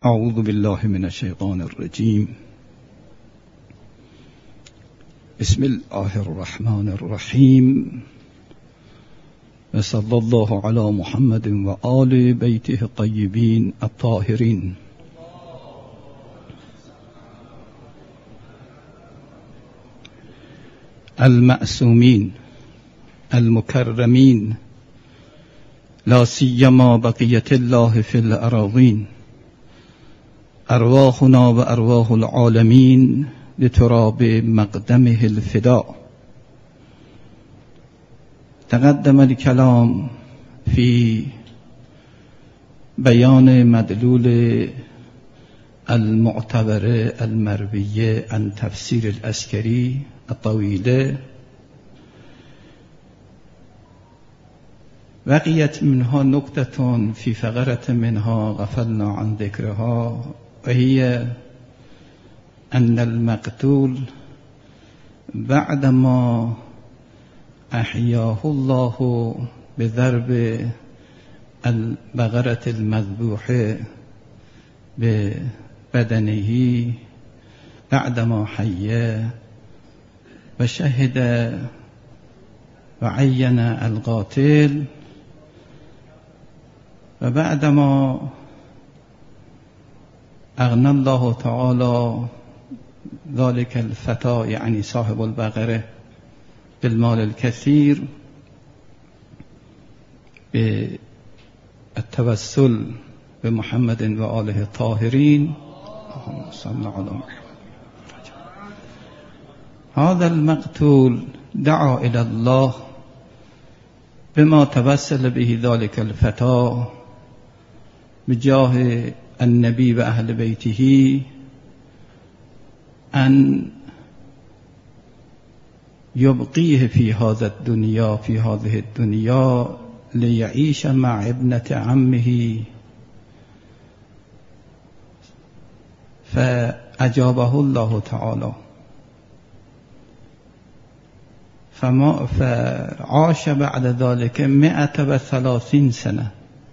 اعوذ بالله من الشیطان الرجیم. بسم الله الرحمن الرحیم. و صلی الله علی محمد و آل بیته الطیبین الطاهرین. المعصومین المکرمین، لا سیما بقیة الله فی الاراضین. ارواحنا و ارواح العالمین لتراب مقدمه الفداء. تقدم الكلام في بيان مدلول المعتبر المروية عن تفسير العسكري الطويلة. بقيت منها نقطة في فقرة منها غفلنا عن ذكرها، وهي أن المقتول بعدما أحياه الله بضرب البقرة المذبوحة ببدنه، بعدما حياه وشهد وعين القاتل، وبعدما أغنى الله تعالى ذلك الفتى يعني صاحب البقرة بالمال الكثير بالتوسل بمحمد وآله الطاهرين. اللهم صل على محمد. هذا المقتول دعا إلى الله بما توسل به ذلك الفتى بجاه النبي وأهل بيته أن يبقيه في هذه الدنيا ليعيش مع ابنة عمه، فأجابه الله تعالى، فعاش بعد ذلك 130 سنة،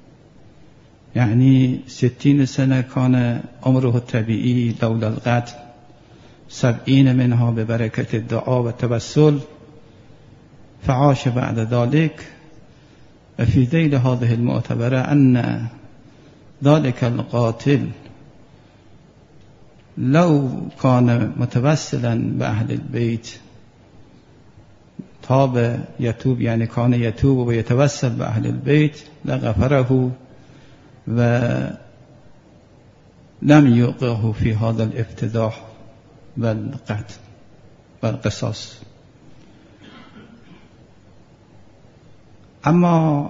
يعني 60 سنة كان عمره الطبيعي لولا القتل، 70 منها ببركة الدعاء والتوسل، فعاش بعد ذلك. وفي ذيل هذه المعتبرة أن ذلك القاتل لو كان متوسلا بأهل البيت تاب يتوب، يعني كان يتوب ويتوسل بأهل البيت لغفره ولم يوقعه في هذا الافتضاح والقتل والقصاص. أما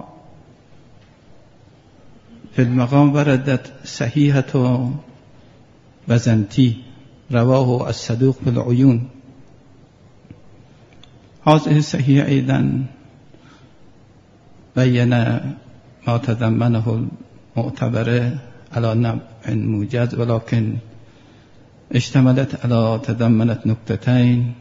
في المقام وردت صحيحة بزنتي رواه الصدوق في العيون. هذه الصحيحة أيضا بين ما تضمنه المعتبر على نبع موجز، ولكن اشتملت على تضمنت نقطتين،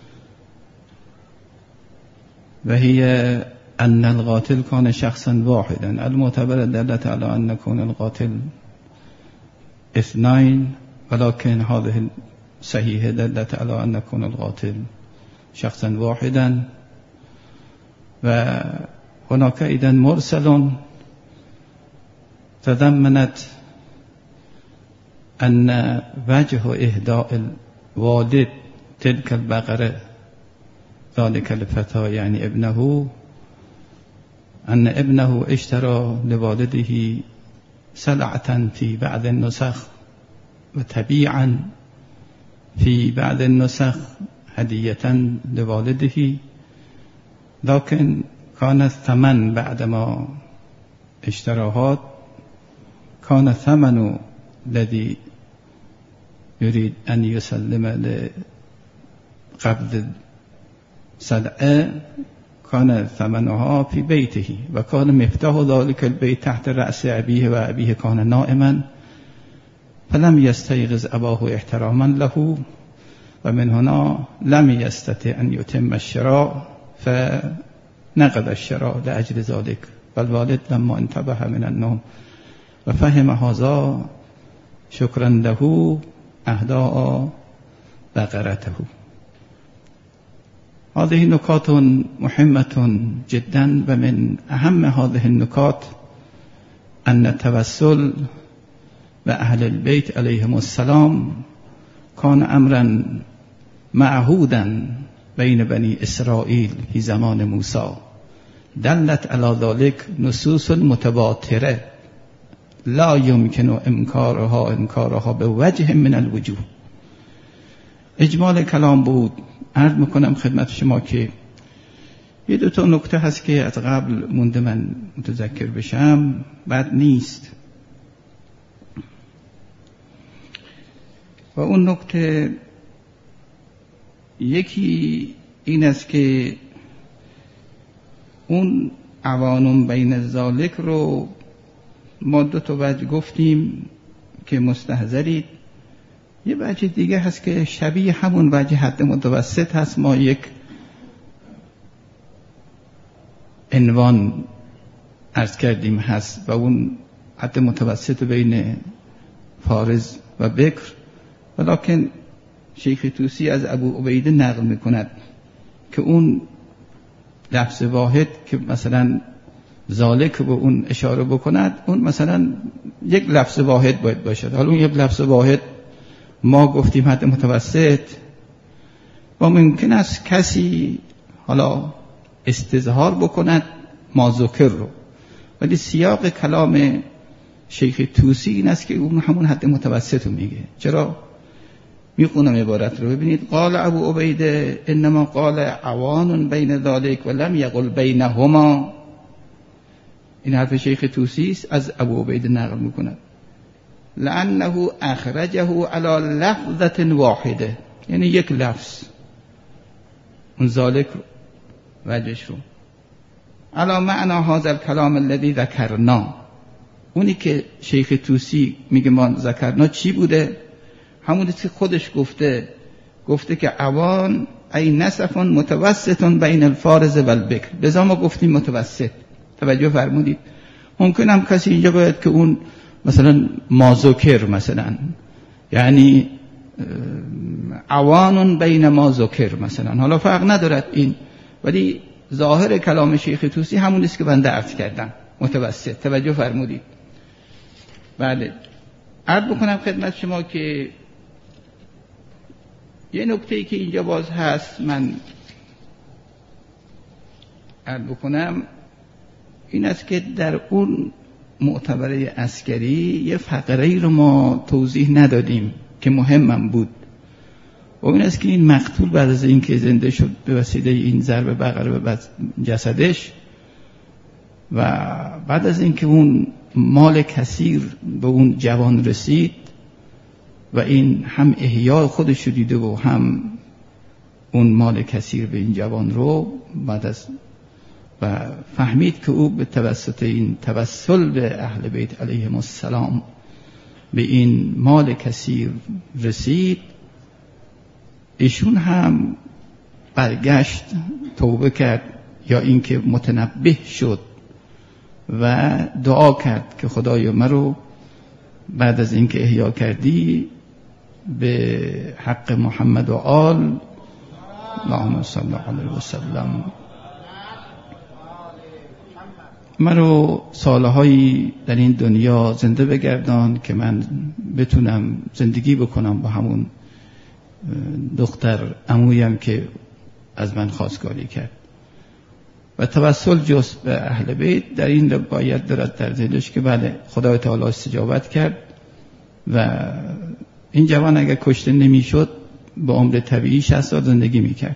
وهي أن القاتل كان شخصا واحدا. المعتبر دلت على أن يكون القاتل 2، ولكن هذه الصحيحة دلت على أن يكون القاتل شخصا واحدا. وهناك أيضا مرسل تضمنت أن وجه إهداء الوالد تلك البقرة ذلك الفتى يعني ابنه، أن ابنه اشترى لوالده سلعة في بعض النسخ وتبيعا في بعض النسخ هدية لوالده، لكن كان الثمن بعدما اشتراها كان الثمن الذي يريد أن يسلم لقبض السلعة كان ثمنها في بيته، وكان مفتاح ذلك البيت تحت رأس أبيه، وأبيه كان نائما فلم يستيقظ أباه احتراما له، ومن هنا لم يستطع أن يتم الشراء فنقض الشراء لأجل ذلك. والوالد لما انتبه من النوم وفهم هذا شکرا له اهدا بقرته. هذه نکات مهمة جدا و من اهم هذه النکات ان التوسل و اهل البيت علیهم السلام کان امرا معهودا بین بنی اسرائیل فی زمان موسی دلت علی ذلك نصوص متواتره لا يمكن انکارها به وجه من الوجوه. اجمال کلام بود. عرض میکنم خدمت شما که یه دو تا نکته هست که از قبل مونده من متذکر بشم، بد نیست. و اون نکته یکی این است که اون عوانون بین ذالک رو ما دو تا وجه گفتیم که مستحضرید. یه وجه دیگه هست که شبیه همون وجه حد متوسط هست. ما یک عنوان عرض کردیم هست و اون حد متوسط بین فارض و بکر، ولیکن شیخ طوسی از ابو عبیده نقل میکند که اون لفظ واحد که مثلا ذالک به اون اشاره بکند، اون مثلا یک لفظ واحد باید باشد. حالا اون یک لفظ واحد ما گفتیم حد متوسط و ممکن است کسی حالا استظهار بکند ما ذکر رو، ولی سیاق کلام شیخ طوسی این است که اون همون حد متوسط رو میگه. چرا؟ میخونم عبارت رو ببینید. قال ابو عبیده انما قال عوان بین ذالک و لم یقل بینهما. این حرف شیخ طوسی است، از ابو عبیده نقل میکند. لانه اخرجه علی لفظه واحده، یعنی یک لفظ اون ذالک رو وجهش رو علی معنی هذا الکلام الذی ذکرنا. اونی که شیخ طوسی میگه ما ذکرنا چی بوده؟ همونی که خودش گفته که عوان ای نصف متوسط بین الفارض و البکر. لذا ما گفتیم متوسط. توجه فرمودید؟ ممکن هم کسی اینجا باید که اون مثلا مازوکر مثلا، یعنی عوان بین مازوکر مثلا، حالا فرق ندارد این، ولی ظاهر کلام شیخ طوسی همون است که بنده عرض کردم، متوسط. توجه فرمودید؟ بله. عرض بکنم خدمت شما که یه نکته‌ای که اینجا باز هست من عرض بکنم این است که در اون معتبره عسکری یه فقره‌ای رو ما توضیح ندادیم که مهمم بود، و این است که این مقتول بعد از این که زنده شد به وسیله این ضرب بقره به جسدش و بعد از این که اون مال کثیر به اون جوان رسید و این هم احیای خودش رو دیده و هم اون مال کثیر به این جوان رو بعد از و فهمید که او به توسط این توسل به اهل بیت علیهم السلام به این مال کثیر رسید، ایشون هم برگشت توبه کرد یا اینکه متنبه شد و دعا کرد که خدایا مرا بعد از اینکه احیا کردی به حق محمد و آل اللهم صل علیه و سلم مرا سالهایی در این دنیا زنده بگردان که من بتونم زندگی بکنم با همون دختر عمویم که از من خواستگاری کرد. و توسل جست به اهل بیت در این باید دارد در ذهنش که بله خدای تعالی استجابت کرد و این جوان اگر کشته نمیشد به عمر طبیعی 60 سال زندگی میکرد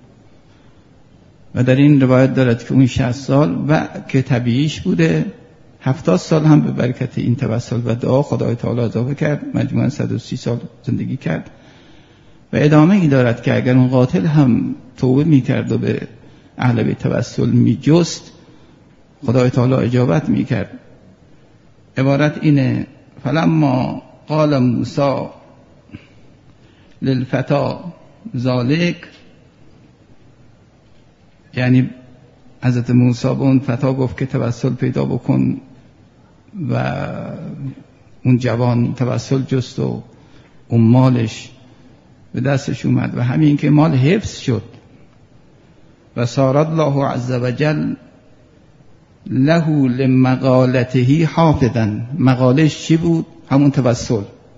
و در این روایت دارد که اون 60 سال و که طبیعیش بوده 70 سال هم به برکت این توسل و دعا خدای تعالی اضافه کرد، مجموعاً 130 سال زندگی کرد. و ادامه ای دارد که اگر اون قاتل هم توبه میکرد و به اهل بیت توسل میجست خدای تعالی اجابت میکرد. عبارت اینه: فلما قال موسی للفتا ذالک، یعنی حضرت موسی به اون فتا گفت که توسل پیدا بکن و اون جوان توسل جست و اون مالش به دستش اومد و همین که مال حفظ شد و صار الله عز وجل له لمقالته حافظا. مقالش چی بود؟ همون توسل.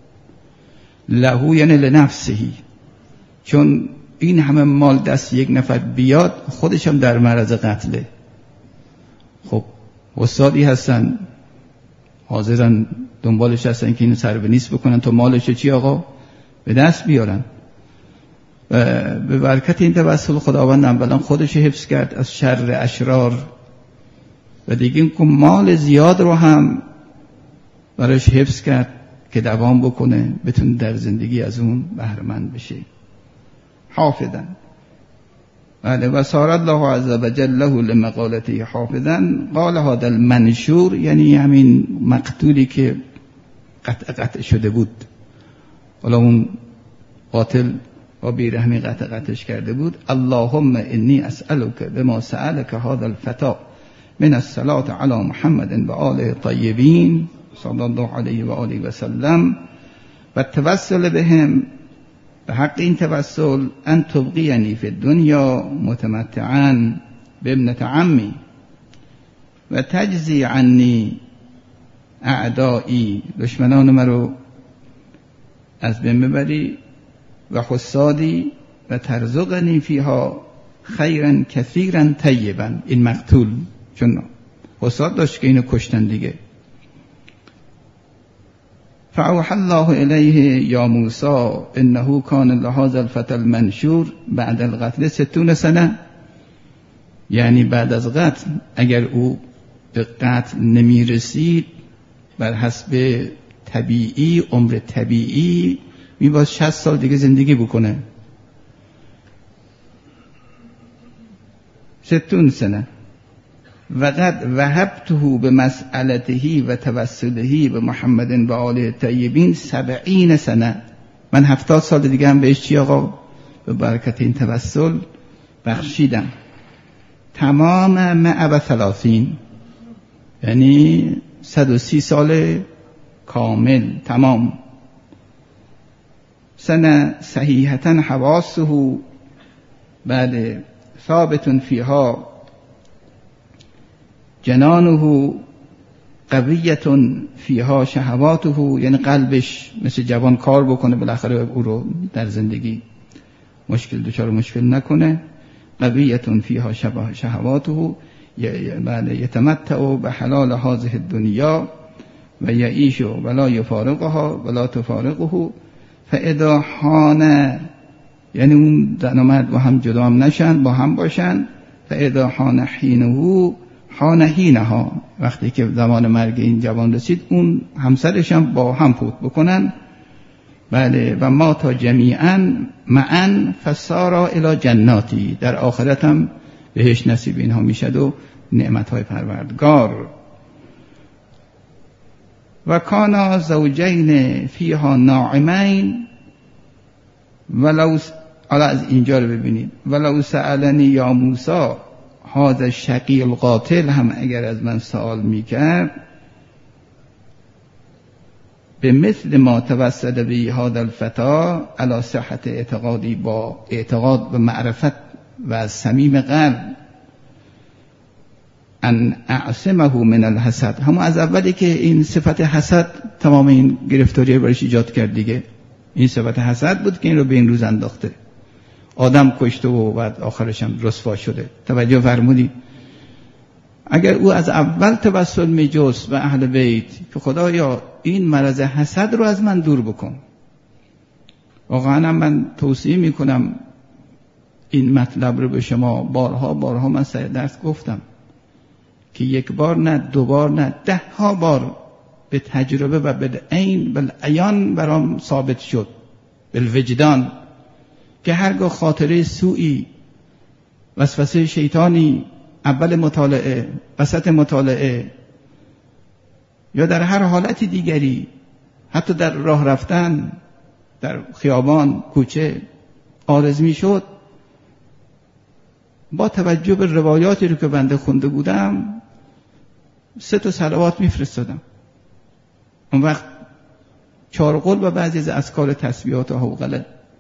له یعنی لنفسه، چون این همه مال دست یک نفر بیاد خودش هم در معرض قتله. خب استادی هستن حاضرن دنبالش هستن که اینو سر به نیست بکنن تا مالش چی آقا به دست بیارن. و به برکت این توسل خداوند اولا خودش حفظ کرد از شر اشرار و دیگه این که مال زیاد رو هم براش حفظ کرد که دوام بکنه، بتونه در زندگی از اون بهره‌مند بشه. حافظا. بله. و صار الله عز وجل له لمقالته حافظا. قال هذا المنشور یعنی همین مقتولی که قطع شده بود. حالا اون قاتل با بیرحمی قطعش کرده بود. اللهم انی اسألک بما سألک هذا الفتى من الصلاة على محمد و آله الطیبین صلی الله علیه و آله و سلم و التوسل بهم، به حق این توسل ان تبقینی فی الدنیا متمتعا بابنة عمی و تجزی عنی اعدایی، دشمنان مرو از بین ببری، و حسادی و ترزقنی فیها خیرا کثیرا طیبا. این مقتول چون حساد داشت که اینو کشتن دیگه. فاوحى الله الیه یا موسی انه کان لهذا الفتى المنشور بعد القتل 60 سنه، یعنی بعد از قتل اگر او به قتل نمی رسید بر حسب طبیعی عمر طبیعی میباید 60 سال دیگه زندگی بکنه. 60 سنه. و قد وهبته به مسئلته و توسله به محمد و آله الطیبین 70 سنه. من 70 سال دیگه هم بهش چی آقا به برکت این توسل بخشیدم. تمام مع و 30، یعنی 130 سال کامل تمام. سنه صحیحتا حواسه بعد ثابت فیها جنانه قویت فیها شهواته، یعنی قلبش مثل جوان کار بکنه بالاخره او رو در زندگی دچار مشکل نکنه. قویت فیها شهواته یتمتع به حلال هذه الدنیا و یعیش ولا یفارقها ولا تفارقه فاذا حان، یعنی اون زن و مرد با هم جدا هم نشن، با هم باشن. فاذا حان حینه حان حینها، وقتی که زمان مرگ این جوان رسید اون همسرش هم با هم فوت بکنن. بله. و ما تا جمیعا معا فسارا الی جناتی، در آخرت هم بهش نصیب اینها میشد و نعمتهای پروردگار. و کانا زوجین فیها ناعمین ولو، از اینجا رو ببینید، ولو سألنی یا موسی هذا الشقی القاتل، هم اگر از من سوال میکرد به مثل ما توسل به هذا الفتى علی صحت اعتقادی، با اعتقاد و معرفت و از صمیم قلب، ان اعصمه من الحسد، هم از اولی که این صفت حسد تمام این گرفتاری برش ایجاد کرد دیگه. این صفت حسد بود که این رو به این روز انداخته، آدم کشته و بعد آخرش هم رسوا شده. توجه فرمودی؟ اگر او از اول توسل می‌جست به اهل بیت که خدایا این مرض حسد رو از من دور بکن. واقعا من توصیه میکنم این مطلب رو به شما، بارها من سر درس گفتم که یک بار نه، 2 بار نه، 10 بار به تجربه و به عین بالعیان برام ثابت شد، بالوجدان، که هرگاه خاطره سوئی، وسوسه شیطانی اول مطالعه، وسط مطالعه یا در هر حالت دیگری، حتی در راه رفتن در خیابان، کوچه عارض می شد، با توجه به روایاتی رو که بنده خونده بودم 3 صلوات میفرستادم. اون وقت چارقل و بعضی از اذکار تسبیحات و حوقله.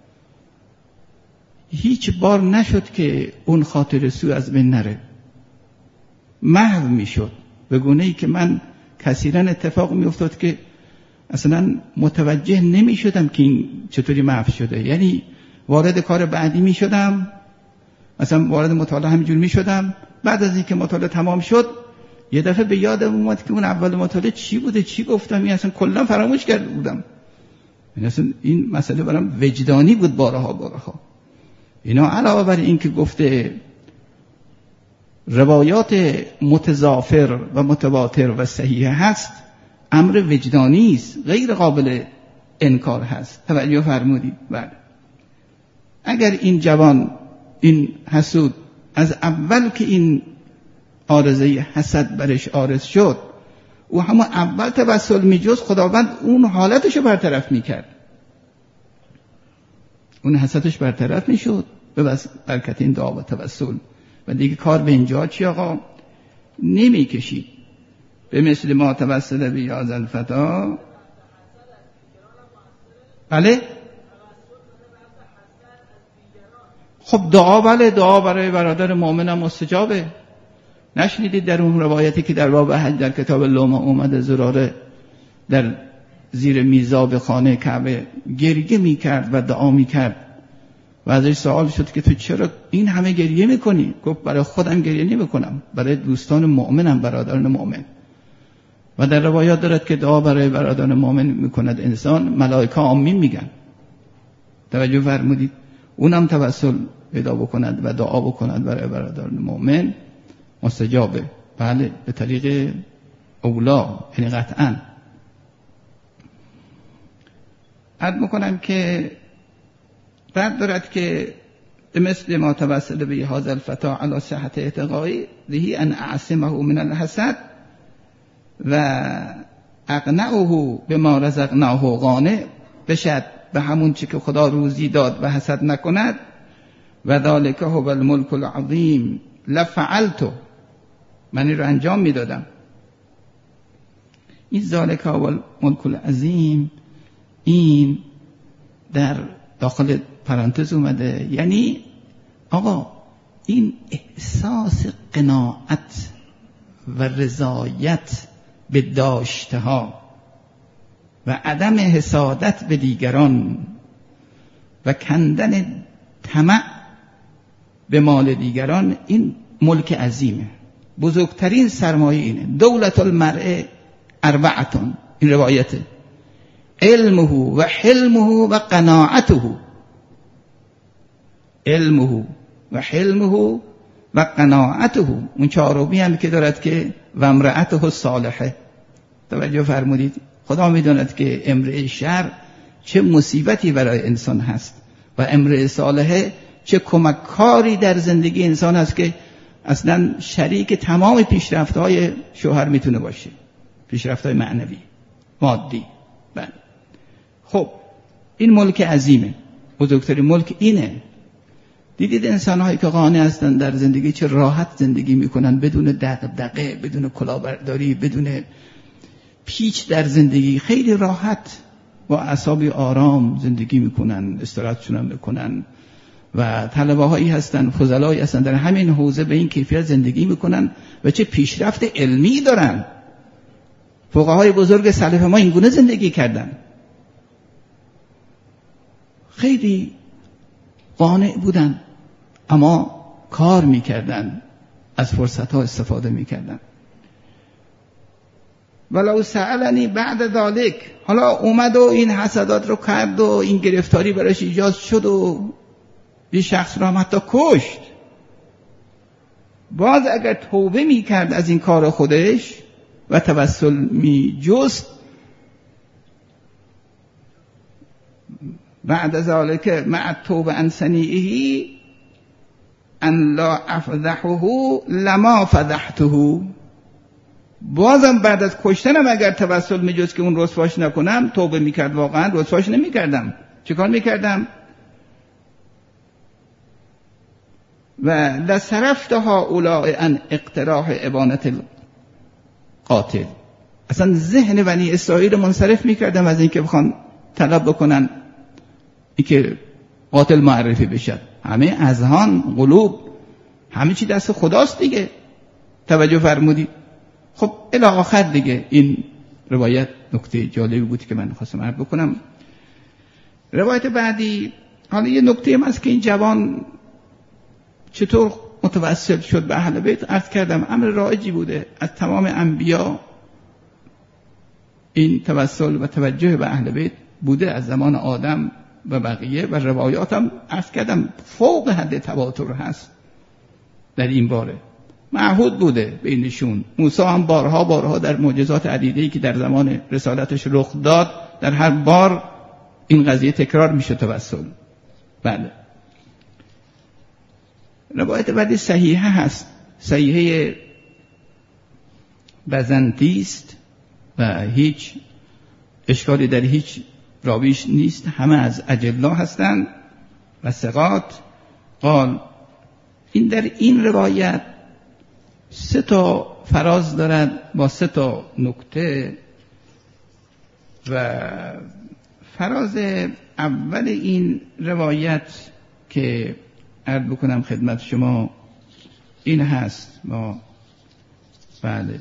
هیچ بار نشد که اون خاطر سو از بین نره، محو میشد، به گونه‌ای که من کثیراً اتفاق میافتاد که اصلا متوجه نمیشدم که این چطوری محو شده. یعنی وارد کار بعدی میشدم، مثلا وارد مطالعه همینجور میشدم، بعد از اینکه مطالعه تمام شد یه دفعه به یادم اومد که اون اول مطالعه چی بوده، چی گفتم، این اصلا کلا فراموش کرده بودم. اصلا این مسئله برام وجدانی بود بارها. اینا علاوه بر این که گفته روایات متضافر و متواتر و صحیح هست، امر وجدانی است، غیر قابل انکار هست. توجه فرمودید؟ بله. اگر این جوان، این حسود، از اول که این عارضه حسد برش عارض شد، او همون اول توسل می‌جست، خداوند اون حالتشو برطرف میکرد، اون حسدش برطرف میشد به برکت این دعا و توسل، و دیگه کار به اینجا چی آقا نمیکشید. به مثل ما توسل به یاز الفتا. بله خب دعا، بله دعا برای برادر مؤمن هم مستجابه. نشنیدید در اون روایتی که در باب حج در کتاب لوما اومده، زراره در زیر میزاب خانه کعبه گریه میکرد و دعا میکرد و ازش سوال شد که تو چرا این همه گریه میکنی؟ گفت برای خودم گریه نمیکنم، برای دوستان مؤمنم، برادران مؤمن. و در روایات دارد که دعا برای برادران مؤمن میکند انسان، ملائکه آمین میگن. توجه فرمودید؟ اونم توسل پیدا بکند و دعا بکند برای برادران مؤمن، مستجابه. بله به طریق اولا، یعنی قطعا. عرض میکنم که بعد دارد که مثل ما توسل به هذا الفتى على صحت اعتقادی ان اعصمه من الحسد و اقنعه بما رزقناه قانع بشد، به همون چی که خدا روزی داد و حسد نکند. و ذلک هو الملک العظیم لفعلته، من این رو انجام میدادم. این ذلک هو الملک العظیم، این در داخل پرانتز اومده، یعنی آقا این احساس قناعت و رضایت به داشته ها و عدم حسادت به دیگران و کندن طمع به مال دیگران، این ملک عظیمه. بزرگترین سرمایه اینه. دولت المرء اربعتون، این روایته: علمه و حلمه و قناعته. علمه و حلمه و قناعته، اون چهارمی هم که دارد که و امرأته صالحه. توجه فرمودید؟ خدا میداند که امرأه شر چه مصیبتی برای انسان هست و امرأه صالحه چه کمککاری در زندگی انسان هست که اصلا شریک تمام پیشرفت‌های شوهر میتونه باشه، پیشرفت‌های معنوی مادی. بله. خب این ملک عظیمه، بزرگترین ملک اینه. دیدید انسان‌هایی که قانع هستن در زندگی چه راحت زندگی میکنن، بدون دغدغه، بدون کلاهبرداری، بدون پیچ در زندگی، خیلی راحت با اعصابی آرام زندگی میکنن، استراحتشون هم میکنن. و طلبه هایی هستن، فضلایی هستن در همین حوزه به این کیفیت زندگی میکنن و چه پیشرفت علمی دارن. فقهای بزرگ سلف ما این گونه زندگی کردن، خیلی قانع بودن اما کار میکردن، از فرصت ها استفاده میکردن. ولو سألنی بعد ذالک، حالا اومد و این حسدات رو کرد و این گرفتاری براش ایجاد شد و یه شخص رو هم حتی کشت، باز اگر توبه میکرد از این کار خودش و توسل میجست، بعد ذالک مع التوبه عن صنیعه ان لا افضحه لما فضحته، بازم بعد از کشتنم اگر توسل میجست که اون رسواش نکنم، توبه میکرد، واقعا رسواش نمیکردم. چیکار میکردم؟ و لصرفتها اولاء عن اقتراح ابانت القاتل، اصلا ذهن بنی اسرائیل منصرف میکردم از اینکه بخوان طلب بکنن ای که قاتل معرفی بشد. همه اذهان، قلوب، همه چی دست خداست دیگه. توجه فرمودید؟ خب الی آخر دیگه. این روایت نکته جالبی بود که من خواستم عرض بکنم. روایت بعدی، حالا یه نکته هست که این جوان چطور متوسل شد به اهل بیت. عرض کردم امر رایجی بوده از تمام انبیا، این توسل و توجه به اهل بیت بوده از زمان آدم و بقیه، و روایات هم عرض کردم فوق حد تواتر هست در این باره. معهود بوده بینشون. موسی هم بارها در معجزات عدیده‌ای که در زمان رسالتش رخ داد، در هر بار این قضیه تکرار میشه توسل. بله. روایت بعدی صحیحه هست، صحیحه بزنطی است و هیچ اشکالی در هیچ راویش نیست، همه از اجلا هستند و ثقات. قال این در این روایت 3 تا فراز دارد با 3 تا نکته، و فراز اول این روایت که عرض بکنم خدمت شما این هست. ما بله،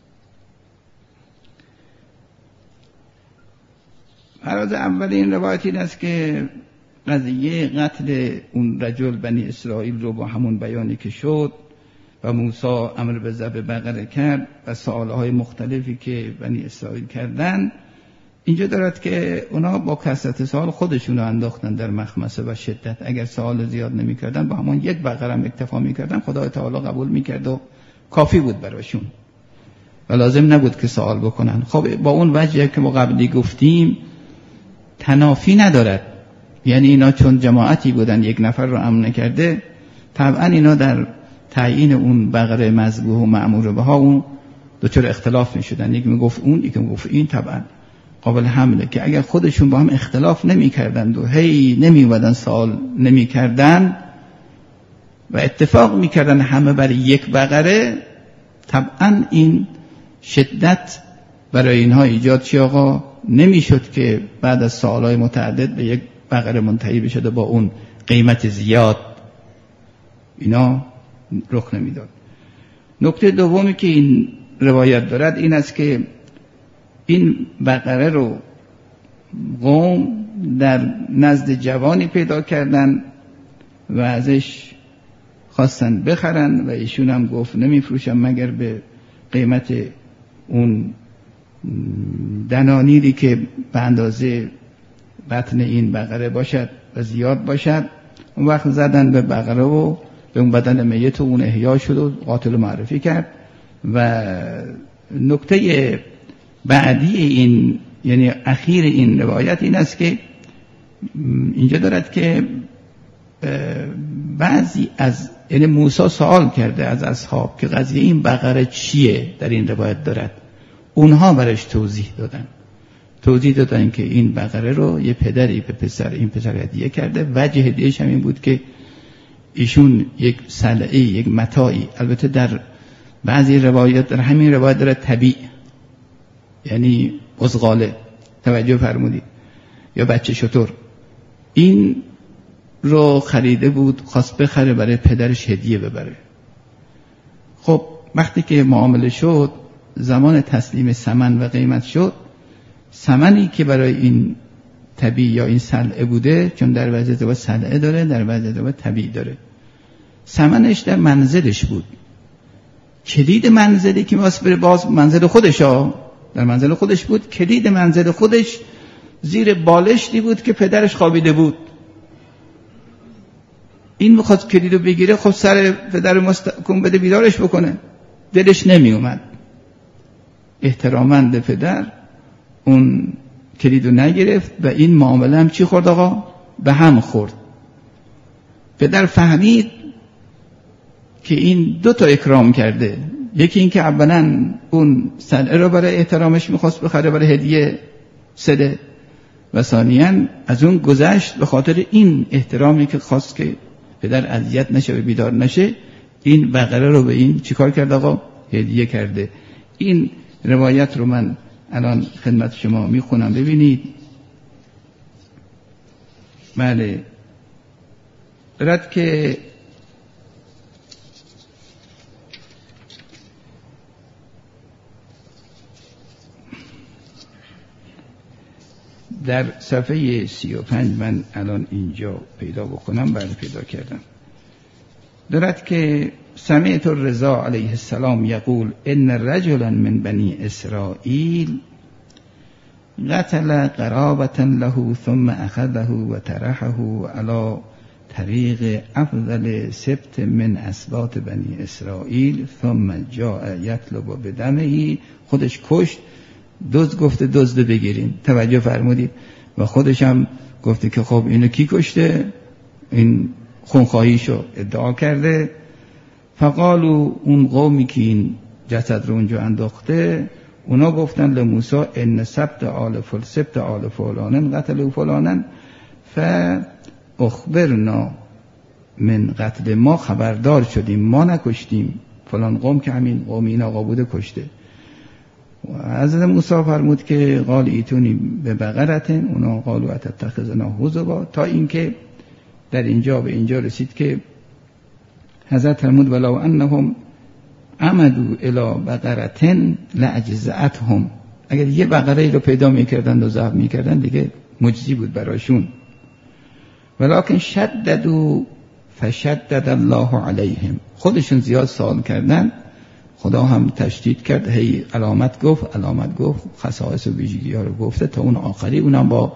فراز اول این روایت این است که قضیه قتل اون رجل بنی اسرائیل رو با همون بیانی که شد و موسی امر به ذبح بقره کرد و سوالهای مختلفی که بنی اسرائیل کردن، اینجا دارد که اونا با کثرت سوال خودشون رو انداختن در مخمسه و شدت. اگر سوال زیاد نمی کردن، با همون یک بقره هم اکتفا می کردن، خدای تعالی قبول می کرد و کافی بود براشون و لازم نبود که سوال بکنن. خب با اون وجهی که ما قبلی گفتیم تنافی ندارد، یعنی اینا چون جماعتی بودن یک نفر رو امن نکرده، طبعا اینا در تعیین اون بقره مذبوح و مأمور بها اون دوچار اختلاف می شدن. یک می گفت اون، یک می گفت این، طبعا قابل حمله که اگر خودشون با هم اختلاف نمی کردند و هی نمی ودن سوال نمی کردن و اتفاق می کردن همه برای یک بقره، طبعا این شدت برای اینها ایجاد چی آقا نمی شد که بعد از سوالای متعدد به یک بقره منتهی بشد و با اون قیمت زیاد اینا رخ نمی داد. نکته دومی که این روایت دارد این است که این بقره رو قوم در نزد جوانی پیدا کردن و ازش خواستن بخرن و ایشون هم گفت نمیفروشم مگر به قیمت اون دنانیری که به اندازه بطن این بقره باشد و زیاد باشد. اون وقت زدن به بقره و به اون بدن میت و اون احیا شد و قاتل معرفی کرد. و نکته بعدی این، یعنی اخیر این روایت این است که اینجا دارد که بعضی از، یعنی موسی سوال کرده از اصحاب که قضیه این بقره چیه در این روایت دارد، اونها برش توضیح دادن که این بقره رو یه پدری به پسر این پسر هدیه کرده. وجه هدیهش هم این بود که ایشون یک صلعه، یک متاعی، البته در بعضی روایات در همین روایت داره طبیع، یعنی بزغاله، توجه فرمودید، یا بچه شتر، این رو خریده بود، خواست بخره برای پدرش هدیه ببره. خب وقتی که معامله شد، زمان تسلیم ثمن و قیمت شد، ثمنی که برای این طبیع یا این صلعه بوده، چون در وضعیت با صلعه داره، در وضعیت با طبیع داره، ثمنش در منزلش بود. کلید منزلی که واسه بره باز منزل خودش در منزل خودش بود. کلید منزل خودش زیر بالشتی بود که پدرش خوابیده بود. این میخواد کلیدو بگیره، خب سر پدر مستقیم بده بیدارش بکنه، دلش نمی اومد. احتراماً به پدر اون کلیدو نگرفت و این معامله هم چی خورد آقا؟ به هم خورد. پدر فهمید که این 2 تا اکرام کرده. یکی این که اولا اون صلعه رو برای احترامش میخواست بخره برای هدیه صله، و ثانیاً از اون گذشت به خاطر این احترامی که خواست که پدر اذیت نشه و بیدار نشه، این بقره رو به این چیکار کرد آقا؟ هدیه کرده. این روایت رو من الان خدمت شما میخونم، ببینید بله دارد که در صفحه 35 من الان اینجا پیدا بکنم، بله پیدا کردم، دارد که سمعت الرضا علیه السلام یقول ان رجلا من بنی اسرائیل قتل قرابة له ثم اخذه و طرحه على طریق افضل سبت من اسباط بنی اسرائیل ثم جاء یطلب بدمه، خودش کشت، دزد گفته دزد بگیرین، توجه فرمودید، و خودش هم گفته که خب اینو کی کشته، این خونخواهیشو ادعا کرده. فقالو اون قومی که این جسد رو اونجا انداخته اونا گفتن لموسی ان سبت آل فلانن قتلوا فلانن فاخبرنا من قتل، ما خبردار شدیم، ما نکشتیم فلان قوم که همین قوم این آقا بوده کشته. و حضرت موسی فرمود که قال ایتونی به بقرتن، اونا قالوا اتتخذنا هزوا، تا اینکه در اینجا به اینجا رسید که حضرت فرمود ولو انهم عمدوا الی بقرتن لاجزأتهم، اگر یه بقره رو پیدا میکردن و ذبح میکردن دیگه مجزی بود براشون. ولکن شددوا فشدد الله علیهم، خودشون زیاد سوال کردن، خدا هم تشدید کرد، هی علامت گفت خصائص و ویژگی ها رو گفته تا اون آخری، اونم با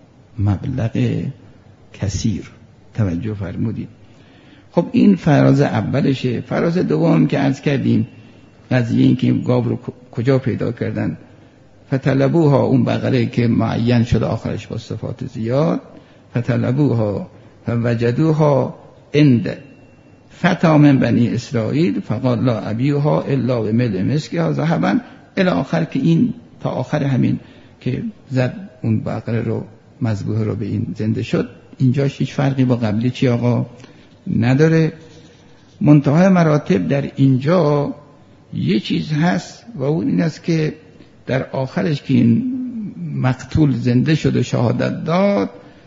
مبلغ کثیر. توجه فرمودید. خب این فراز اولشه. فراز دوم که عرض کردیم قضیه این که گاو رو کجا پیدا کردن، فتلبوها، اون بقره که معین شده آخرش با صفات زیاد، فتلبوها فوجدوها عند فتا من بنی اسرائیل فقال لا ابیوها الا بملء مسکها ذهبا الی آخر، که این تا آخر همین که زد اون بقره رو مذبوح رو به این زنده شد. اینجاش هیچ فرقی با قبلی چی آقا نداره. منتهای مراتب در اینجا یه چیز هست و اون این است که در آخرش که این مقتول زنده شد و شهادت داد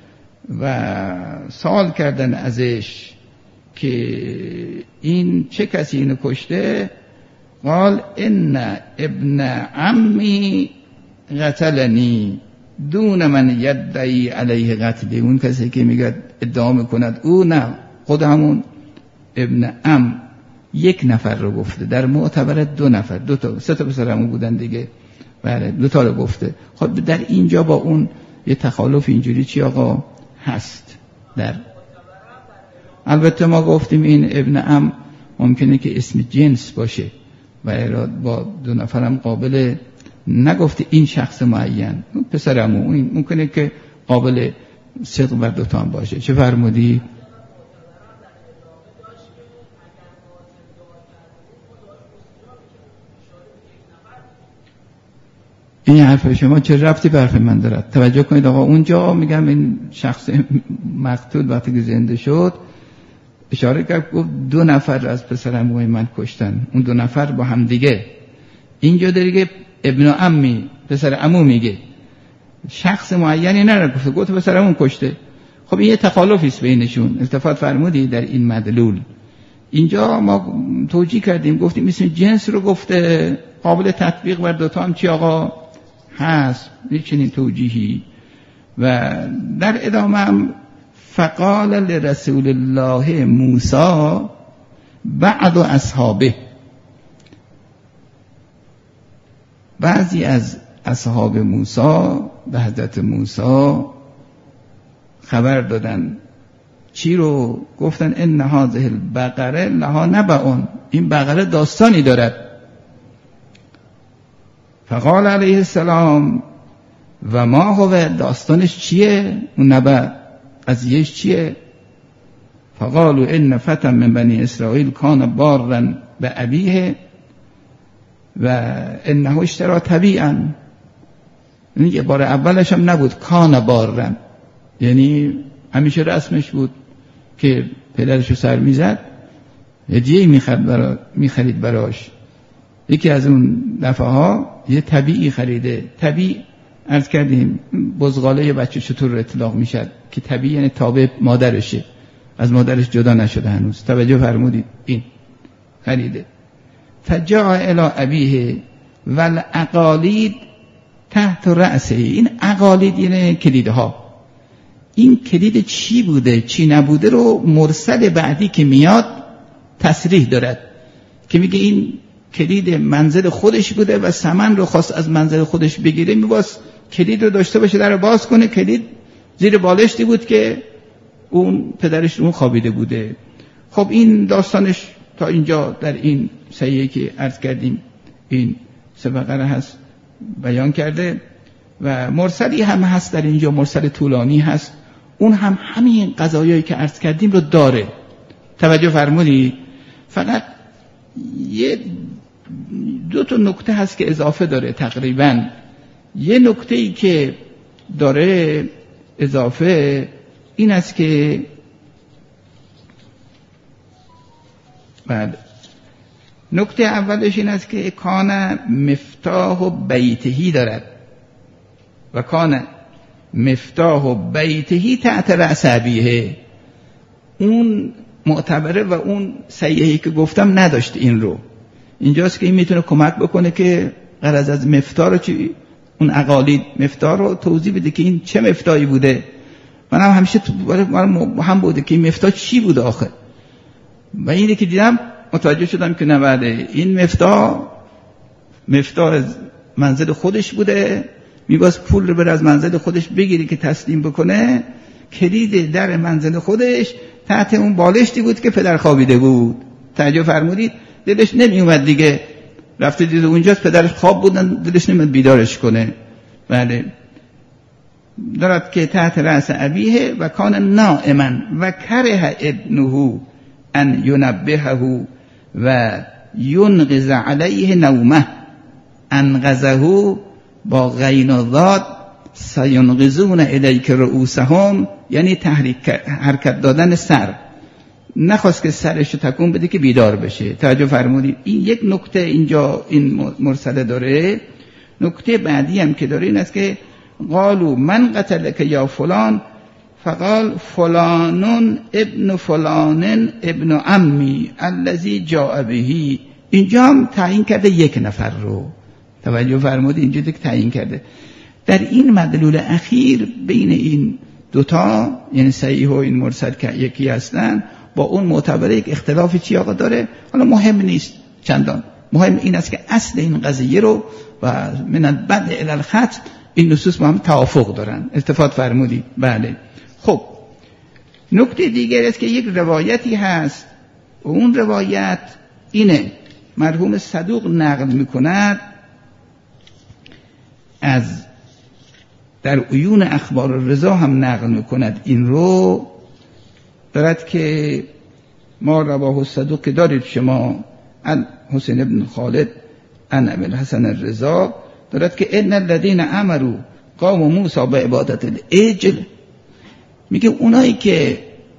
و سوال کردن ازش که این چه کسی اینو کشته، قال ان ابن عمی قتلنی دون من یدعی علیه قتلی، اون کسی که میگه ادعا میکند او نه، خود همون ابن عم یک نفر رو گفته، در معتبر دو نفر، سه تا پسر همون بودن دیگه، بله 2 تا رو گفته. خب در اینجا با اون یه تخالف اینجوری چی آقا هست. در البته ما گفتیم این ابن عم ممکنه که اسم جنس باشه و با 2 نفرم قابل نگفته این شخص معین، اون پسرمو این ممکنه که قابل صدق بر 2 تا هم باشه. چه فرمودی؟ این حرف شما چه ربطی به حرف من دارد؟ توجه کنید آقا، اونجا میگم این شخص مقتول وقتی که زنده شد اشاره کرد گفت 2 نفر از پسرعموی من کشتن، اون 2 نفر با هم دیگه. اینجا دیگه ابن عمی پسر عمو میگه، شخص معینی نگفته، گفت پسر عمو کشته. خب این یه تخالفی است بینشون. التفات فرمودی در این مدلول. اینجا ما توجیه کردیم گفتیم اسم جنس رو گفته، قابل تطبیق بر 2 تا هم چی آقا هست، چنین توجیهی. و در ادامه هم فقال لرسول الله موسی بعض اصحابه، بعضی از اصحاب موسی به حضرت موسی خبر دادن چی رو؟ گفتن ان هذه البقره لها نبأ، این بقره داستانی دارد. فقال علیه السلام و ما هو، داستانش چیه؟ اون نبأ قضیهش چیه؟ فقالوا ان فتى من بنی اسرائیل کان بارا به ابیه و انه اشترى طبیعا، یعنی بار اولش هم نبود کان بارا، یعنی همیشه رسمش بود که پدرشو سر میزد هدیه میخرید براش. یکی از اون دفعه ها یه طبیعی خریده. طبیع عرض کردیم بزغاله بچه چطور رو اطلاق میشد که طبیعی یعنی تابع مادرشه، از مادرش جدا نشده هنوز. توجه فرمودید؟ این خریده. فجاء الی ابیه والاقالید تحت رأسه. این اقالید یعنی کلیدها. این کلید چی بوده چی نبوده رو مرسل بعدی که میاد تصریح دارد که میگه این کلید منزل خودش بوده و سمن رو خواست از منزل خودش بگیره، میواس کلید رو داشته باشه در رو باز کنه. کلید زیر بالشتی بود که اون پدرش اون خوابیده بوده. خب این داستانش تا اینجا در این صحیحه که عرض کردیم این 3 بقره هست بیان کرده و مرسلی هم هست در اینجا، مرسل طولانی هست، اون هم همین قضایایی که عرض کردیم رو داره. توجه فرمودید؟ فقط یه 2 تا نکته هست که اضافه داره تقریبا. یه نکته ای که داره اضافه این است که بعد نکته اولش این است که کان مفتاح بیتهی دارد و کان مفتاح بیتهی تحت رأس ابیه. اون معتبره و اون صحیحی که گفتم نداشت این رو. اینجاست که این میتونه کمک بکنه که غرض از مفتاح رو چی، اون اقالید مفتاح رو توضیح بده که این چه مفتاحی بوده. من همیشه هم بوده که این مفتاح چی بوده آخه، و اینی که دیدم متوجه شدم که نه بله این مفتاح منزل خودش بوده، میباز پول رو بره از منزل خودش بگیری که تسلیم بکنه. کلید در منزل خودش تحت اون بالشتی بود که پدر خوابیده بود. توجه فرمودید؟ دلش نمی اومد دیگه، رفته دید اونجاست پدرش خواب بودن، دلش نمیاد بیدارش کنه. بله دارد که تحت رأس ابیه و کان نائما و کره ابنه ان ینبهه و ینغز علیه نومه انغزه با غین و ضاد سینغزون الیک رؤوسهم، یعنی حرکت دادن سر، نخواست که سرش رو تکون بده که بیدار بشه. توجه فرمودید؟ این یک نکته اینجا این مرسله داره. نکته بعدی هم که داره این است که قالوا من قتلک یا فلان فقال فلانون ابن فلانن ابن عمی الذی جاء به. اینجا هم تعیین کرده 1 نفر رو. توجه فرمودید؟ اینجا دیگه تعیین کرده. در این مدلول اخیر بین این دوتا یعنی صحیح و این مرسل که یکی هستن با اون معتبره یک اختلاف چی آقا داره. حالا مهم نیست چندان، مهم این است که اصل این قضیه رو و من البدء الی الختم این نصوص با هم توافق دارن. التفات فرمودید؟ بله. خب نکته دیگر است که یک روایتی هست و اون روایت اینه، مرحوم صدوق نقل میکند از در عیون اخبار الرضا هم نقل میکند این رو، دارد که ما رواه الصدوق که دارید شما عن حسین ابن خالد عن ابی الحسن الرضا، دارد که ان الذين امروا قوم موسی به عبادت العجل، میگه اونایی که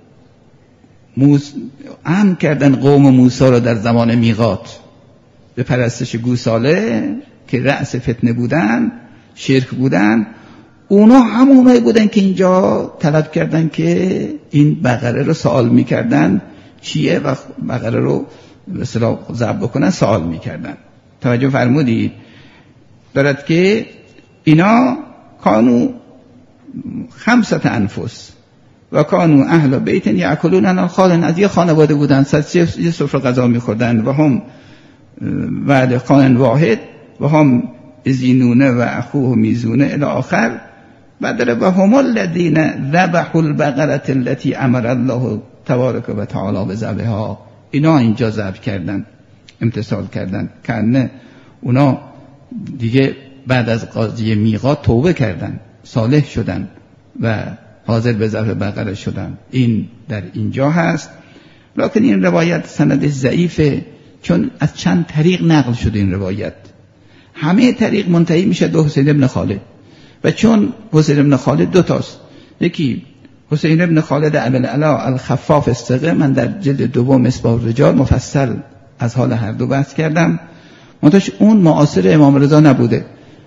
امر کردن قوم موسی را در زمان میقات به پرستش گوساله که رأس فتنه بودن، شرک بودن، اونا همونایی بودن که اینجا طلب کردن که این بقره رو سوال میکردن چیه و بقره رو به اصطلاح ذبح بکنن سوال میکردن. توجه فرمودید؟ دارد که اینا کانو 5 انفس و کانو اهل بیت یاکلون عن الخال، از یه خانواده بودن، یه سفره غذا میخوردن و هم بعد خان واحد و هم ازینونه و اخوه میزونه الی آخر. بعد و هم الذین ذبحوا البقره التي امر الله تبارک و تعالی بذبحها، اینا اینجا ذبح کردن، امتثال کردن، کنه اونا دیگه بعد از قضیه میقات توبه کردن، صالح شدن و حاضر به ذبح بقره شدن. این در اینجا هست، لکن این روایت سند ضعیفه چون از چند طریق نقل شده. این روایت همه طریق منتهی میشه به حسین ابن خالد و چون حسین ابن خالد 2 تاست، یکی حسین ابن خالد ابی العلا الخفاف الثقه، من در جلد 2 مصباح الرجال مفصل از حال هر دو بحث کردم، منتها اون معاصر امام رضا نبوده.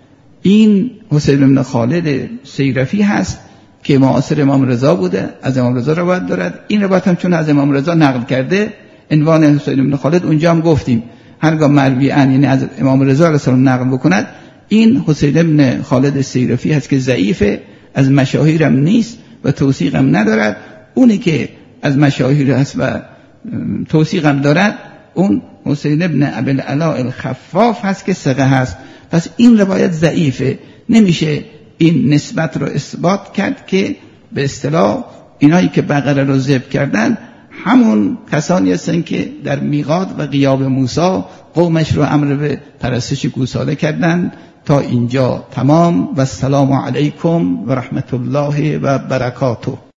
این حسین بن خالد سیرفی هست که معاصر امام رضا بوده، از امام رضا روایت دارد. این روایت هم چون از امام رضا نقل کرده، عنوان حسین بن خالد اونجا هم گفتیم هرگاه مروی عن یعنی از امام رضا علیه السلام نقل بکند، این حسین بن خالد سیرفی هست که ضعیفه، از مشاهیرم نیست و توثیقم ندارد. اونی که از مشاهیر هست و توثیقم دارد اون حسین بن ابی العلا الخفاف هست که ثقه هست. پس این روایت ضعیفه، نمیشه این نسبت رو اثبات کرد که به اصطلاح اینایی که بقره رو ذبح کردن همون کسانی هستن که در میقات و غیاب موسی قومش رو امر به پرستش گوساله کردن. تا اینجا تمام و السلام علیکم و رحمت الله و برکاته.